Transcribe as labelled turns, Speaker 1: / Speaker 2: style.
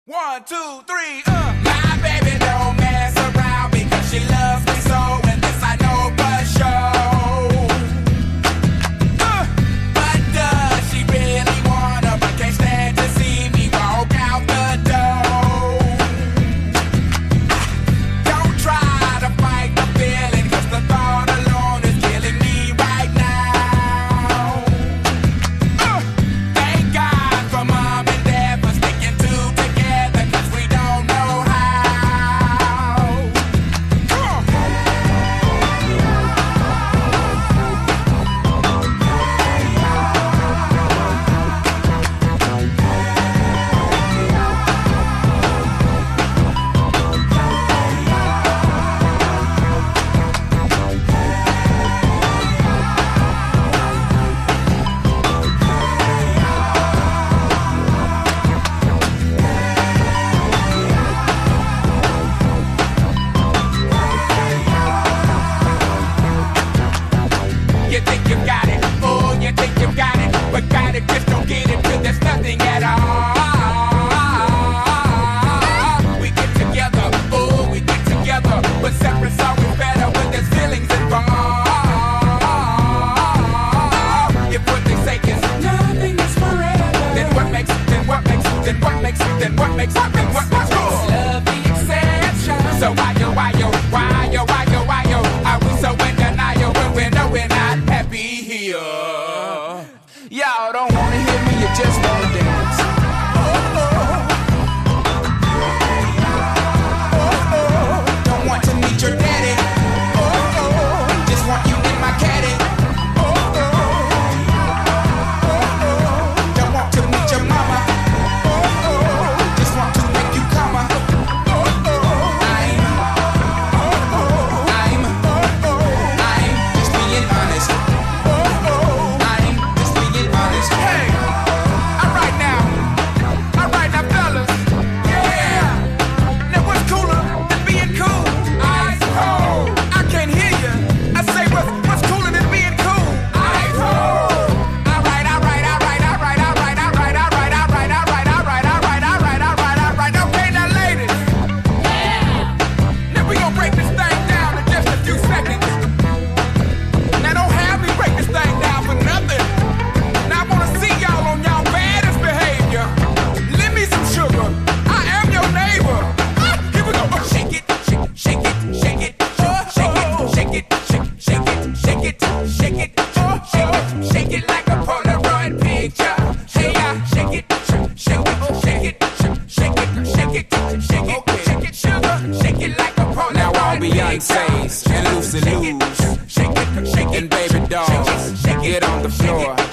Speaker 1: 1, 2, 3, My baby don't mess around because she loves me so, and this I know for sure. But does she really wanna, but can't stand to see me walk out the door? Don't try to fight the feeling, cause the thought alone is killing me right now. Thank God for mom and dad for sticking together, cause we don't know how. You think you got it, oh, you think you got it, but got it, just don't get it till there's nothing at all. We get together, oh, we get together, but separate's always better when there's feelings involved. If what they say is nothing is forever, then what makes love the exception? So why yo, are we so in denial when we know we're not happy here? Y'all don't wanna hear me, you just wanna dance. Don't want to meet your daddy. Just want you in my caddy. Don't want to meet your mama. Just want to make you come. I'm just being honest. I'm just being honest. Hey, all right now, fellas. Yeah. Now what's cooler than being cool? Ice cold. I can't hear you. I say what's cooler than being cool? Ice cold. All right. Okay, now ladies. Now we gon' break this thing down in just a few seconds. Now don't have me break this thing down for nothing. Now I wanna see y'all on y'all baddest behavior. Lend me some sugar. I am your neighbor. Here we go. Shake it, shake it, shake it, shake it, shake it, shake it, shake it, shake it, shake it, shake it like a Polaroid picture. Hey, shake it, shake it, shake it, shake it, shake it, shake it, shake it, sugar, shake it like a Polaroid picture. Now all Beyonce's and Lucy Lou's and Baby Dolls, get on the floor.